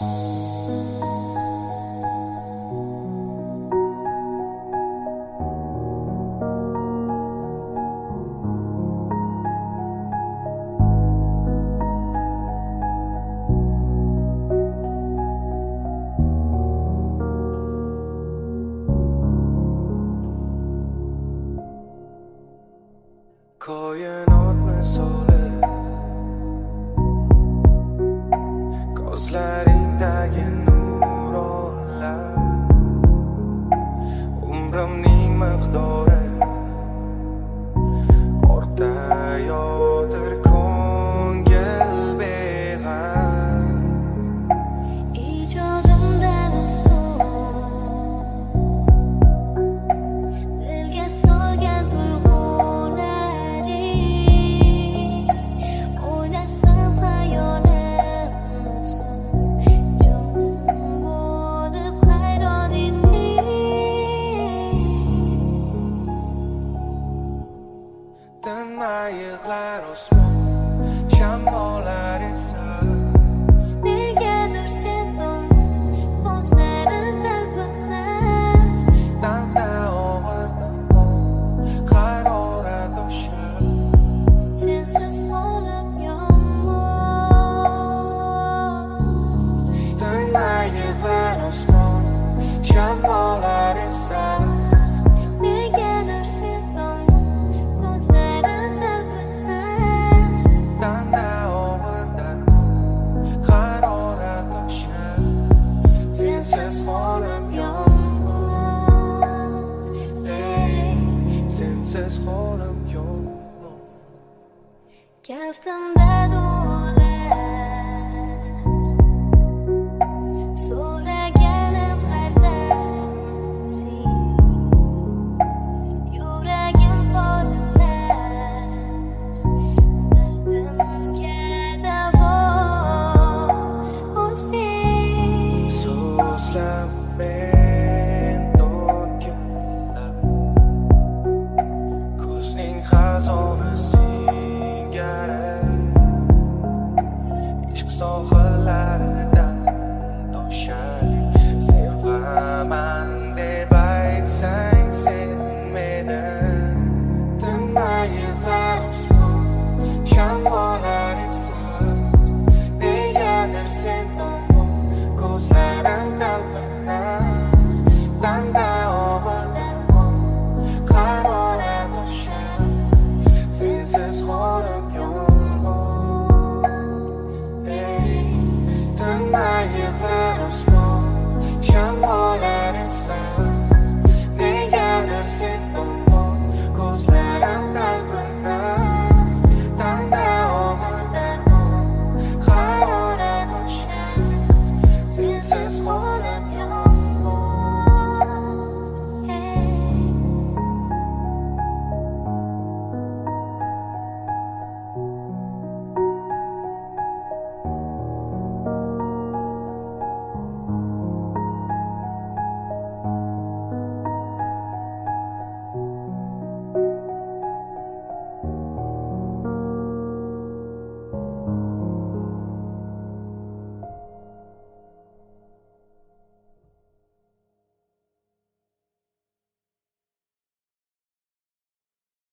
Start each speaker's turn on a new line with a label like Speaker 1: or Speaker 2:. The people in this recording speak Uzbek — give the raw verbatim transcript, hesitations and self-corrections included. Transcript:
Speaker 1: Koinot misoli ko'zlaringdagi nurlar umrimning miqdori ortayotir ko'ngil beg'am
Speaker 2: ijodimdan ustun dilga solgan tuyg'ularing o'ylasam xayolimdasan jonim bo'lib hayron etding
Speaker 1: tinmay yig'lar osmon shamollar esa
Speaker 2: negadir sevdim ko'zlarim talpinar
Speaker 1: tanda og'ir darmon harorat oshar
Speaker 2: sensiz holim yomon
Speaker 1: tinmay yig'lar osmon shamollar esa
Speaker 2: negadir sevdim ko'zlarim talpinar
Speaker 1: tanda og'ir darmon harorat oshar sensiz holim yomon ey sensiz holim yomon
Speaker 2: kaftimda duolar so'raganim xardamsin yuragim porlar dardimga davo u sen
Speaker 1: so'zlab men to'kilib kuzning xazoni singari ishq sohibim